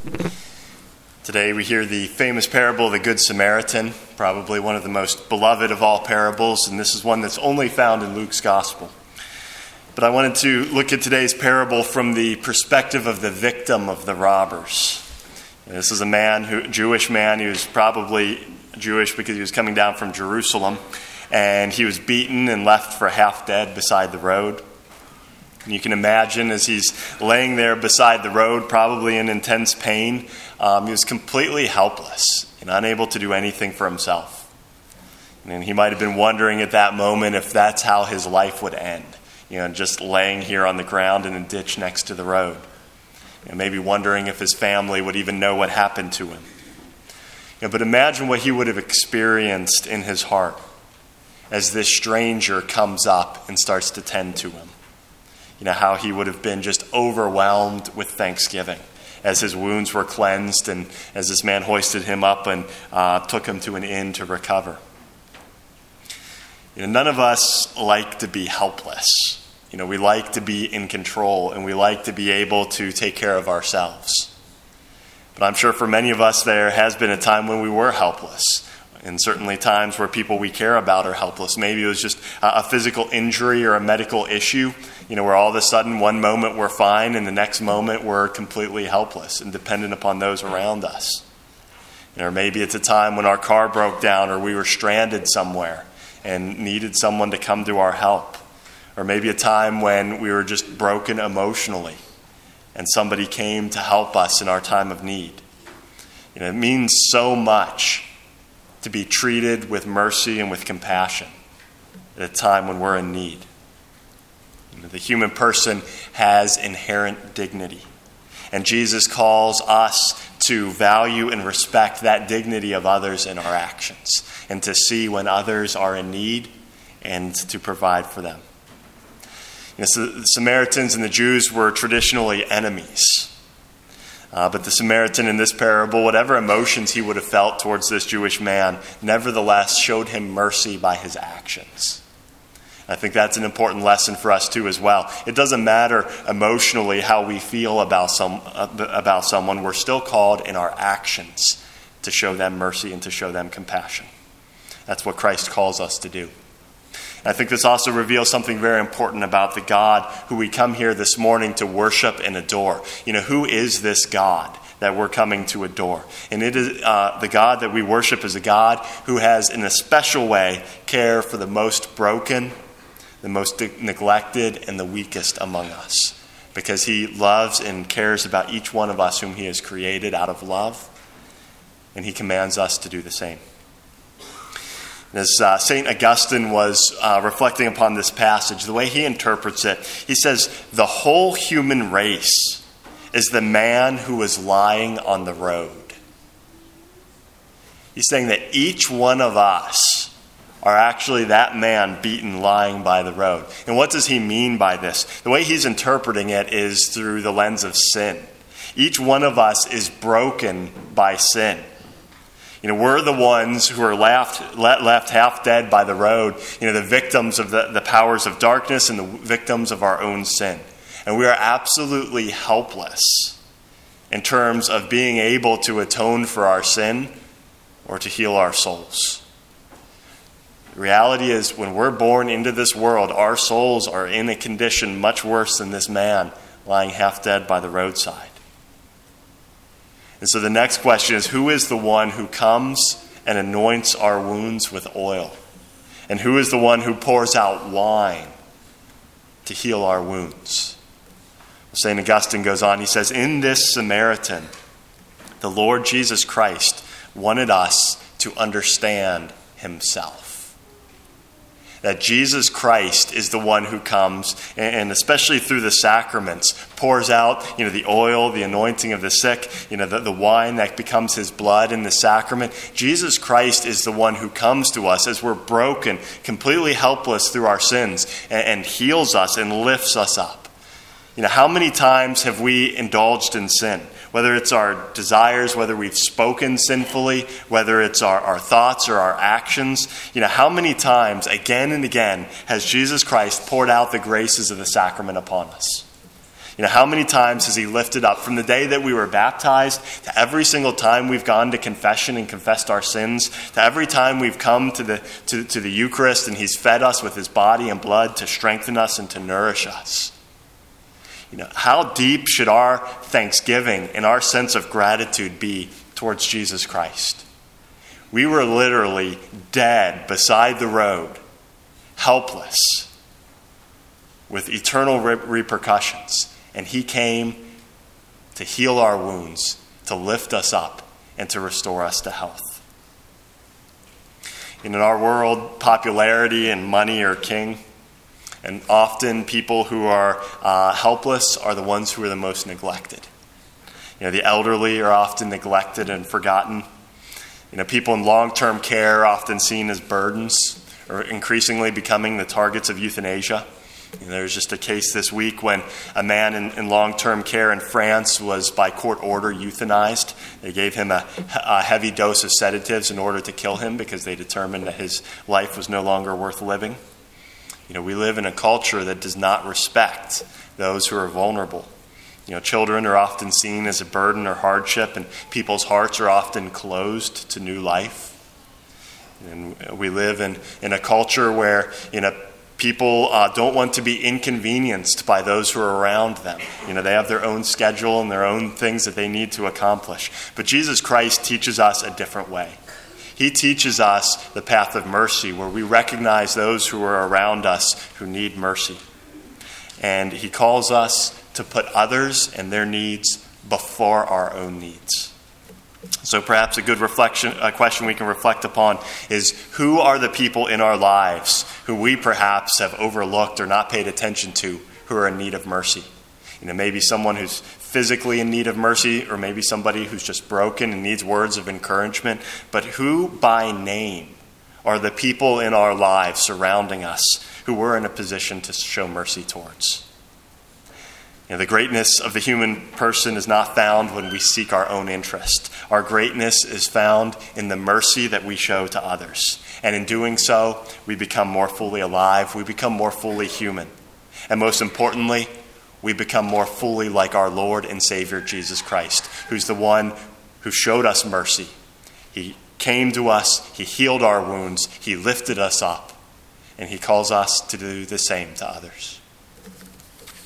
Today we hear the famous parable of the Good Samaritan, probably one of the most beloved of all parables, and this is one that's only found in Luke's Gospel. But I wanted to look at today's parable from the perspective of the victim of the robbers. And this is a Jewish man. He was probably Jewish because he was coming down from Jerusalem, and he was beaten and left for half dead beside the road. And you can imagine as he's laying there beside the road, probably in intense pain, he was completely helpless and unable to do anything for himself. And he might have been wondering at that moment if that's how his life would end, just laying here on the ground in a ditch next to the road. Maybe wondering if his family would even know what happened to him. But imagine what he would have experienced in his heart as this stranger comes up and starts to tend to him. How he would have been just overwhelmed with thanksgiving as his wounds were cleansed and as this man hoisted him up and took him to an inn to recover. None of us like to be helpless. We like to be in control and we like to be able to take care of ourselves. But I'm sure for many of us there has been a time when we were helpless. And certainly times where people we care about are helpless. Maybe it was just a physical injury or a medical issue, where all of a sudden one moment we're fine and the next moment we're completely helpless and dependent upon those around us. Or maybe it's a time when our car broke down or we were stranded somewhere and needed someone to come to our help. Or maybe a time when we were just broken emotionally and somebody came to help us in our time of need. It means so much to be treated with mercy and with compassion at a time when we're in need. The human person has inherent dignity, and Jesus calls us to value and respect that dignity of others in our actions, and to see when others are in need and to provide for them. So the Samaritans and the Jews were traditionally enemies. But the Samaritan in this parable, whatever emotions he would have felt towards this Jewish man, nevertheless showed him mercy by his actions. I think that's an important lesson for us too as well. It doesn't matter emotionally how we feel about someone. We're still called in our actions to show them mercy and to show them compassion. That's what Christ calls us to do. I think this also reveals something very important about the God who we come here this morning to worship and adore. Who is this God that we're coming to adore? And it is the God that we worship is a God who has, in a special way, care for the most broken, the most neglected, and the weakest among us. Because he loves and cares about each one of us whom he has created out of love. And he commands us to do the same. As St. Augustine was reflecting upon this passage, the way he interprets it, he says, the whole human race is the man who is lying on the road. He's saying that each one of us are actually that man beaten lying by the road. And what does he mean by this? The way he's interpreting it is through the lens of sin. Each one of us is broken by sin. We're the ones who are left half dead by the road, the victims of the powers of darkness and the victims of our own sin. And we are absolutely helpless in terms of being able to atone for our sin or to heal our souls. The reality is when we're born into this world, our souls are in a condition much worse than this man lying half dead by the roadside. And so the next question is, who is the one who comes and anoints our wounds with oil? And who is the one who pours out wine to heal our wounds? St. Augustine goes on, he says, in this Samaritan, the Lord Jesus Christ wanted us to understand himself. That Jesus Christ is the one who comes, and especially through the sacraments, pours out, the oil, the anointing of the sick, the wine that becomes his blood in the sacrament. Jesus Christ is the one who comes to us as we're broken, completely helpless through our sins, and heals us and lifts us up. How many times have we indulged in sin? Whether it's our desires, whether we've spoken sinfully, whether it's our thoughts or our actions. How many times, again and again, has Jesus Christ poured out the graces of the sacrament upon us? How many times has he lifted up from the day that we were baptized to every single time we've gone to confession and confessed our sins, to every time we've come to the Eucharist and he's fed us with his body and blood to strengthen us and to nourish us. How deep should our thanksgiving and our sense of gratitude be towards Jesus Christ? We were literally dead beside the road, helpless, with eternal repercussions. And he came to heal our wounds, to lift us up, and to restore us to health. In our world, popularity and money are king. And often people who are helpless are the ones who are the most neglected. The elderly are often neglected and forgotten. People in long-term care are often seen as burdens or increasingly becoming the targets of euthanasia. There's just a case this week when a man in long-term care in France was by court order euthanized. They gave him a heavy dose of sedatives in order to kill him because they determined that his life was no longer worth living. We live in a culture that does not respect those who are vulnerable. Children are often seen as a burden or hardship, and people's hearts are often closed to new life. And we live in a culture where, people don't want to be inconvenienced by those who are around them. They have their own schedule and their own things that they need to accomplish. But Jesus Christ teaches us a different way. He teaches us the path of mercy, where we recognize those who are around us who need mercy. And he calls us to put others and their needs before our own needs. So perhaps a good question we can reflect upon is, who are the people in our lives who we perhaps have overlooked or not paid attention to who are in need of mercy? Maybe someone who's physically in need of mercy, or maybe somebody who's just broken and needs words of encouragement. But who by name are the people in our lives surrounding us who we're in a position to show mercy towards? The greatness of the human person is not found when we seek our own interest. Our greatness is found in the mercy that we show to others. And in doing so, we become more fully alive. We become more fully human. And most importantly, we become more fully like our Lord and Savior Jesus Christ, who's the one who showed us mercy. He came to us, he healed our wounds, he lifted us up, and he calls us to do the same to others.